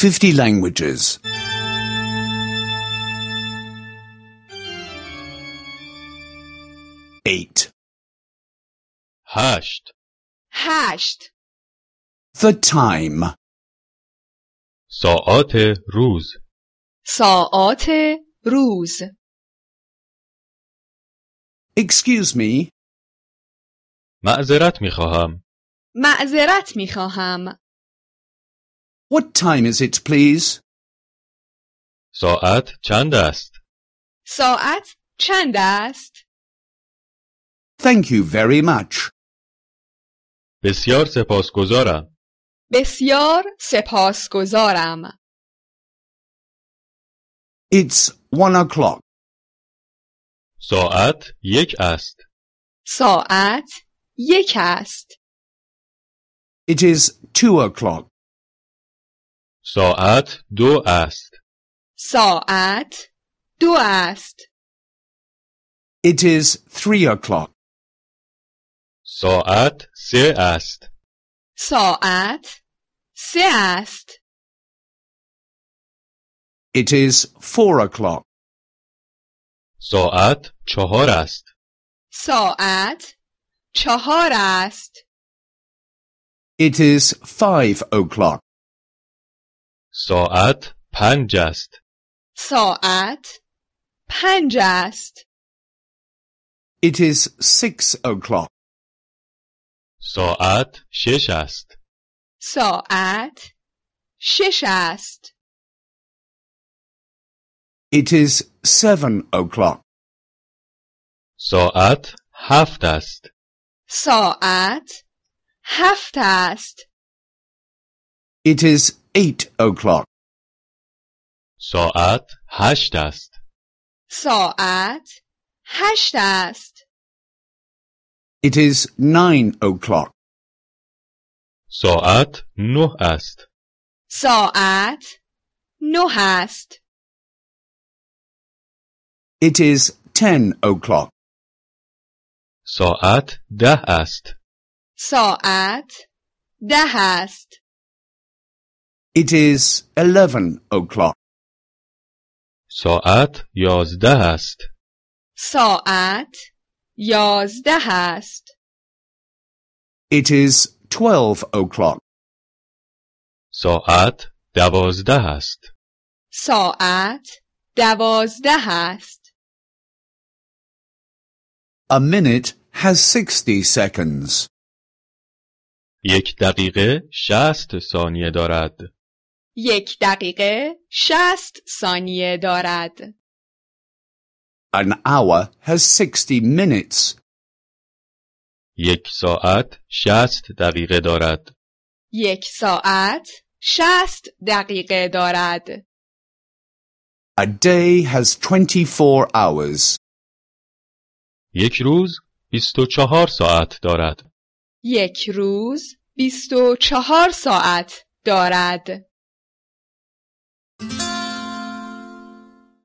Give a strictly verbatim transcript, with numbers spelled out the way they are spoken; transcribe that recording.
fifty languages. Eight. هشت. هشت. The time. ساعات روز. ساعات روز. Excuse me. معذرت میخواهم. معذرت میخواهم. What time is it, please? ساعت چند است؟ ساعت چند است؟ Thank you very much. بسیار سپاسگزارم. بسیار سپاسگزارم. It's one o'clock. ساعت یک است. ساعت یک است. It is two o'clock. ساعت دو است. ساعت دو است. It is three o'clock. ساعت سه است. ساعت سه است. It is four o'clock. ساعت چهار است. ساعت چهار است. It is five o'clock. ساعت پنج است. ساعت پنج است. It is six o'clock. ساعت شش است. ساعت شش است. It is seven o'clock. ساعت هفت است. ساعت هفت است. It is eight o'clock. ساعت هشت است. ساعت هشت است. It is nine o'clock. ساعت نه است. ساعت نه است. It is ten o'clock. ساعت ده است. ساعت ده است. It is eleven o'clock. ساعت یازده است. ساعت یازده است. It is twelve o'clock. ساعت دوازده است. ساعت دوازده است. A minute has sixty seconds. یک دقیقه شصت ثانیه دارد. یک دقیقه شصت ثانیه دارد. An hour has sixty minutes. یک ساعت شصت دقیقه دارد. یک ساعت شصت دقیقه دارد. A day has twenty-four hours. یک روز بیست و چهار ساعت دارد. یک روز بیست و چهار ساعت دارد.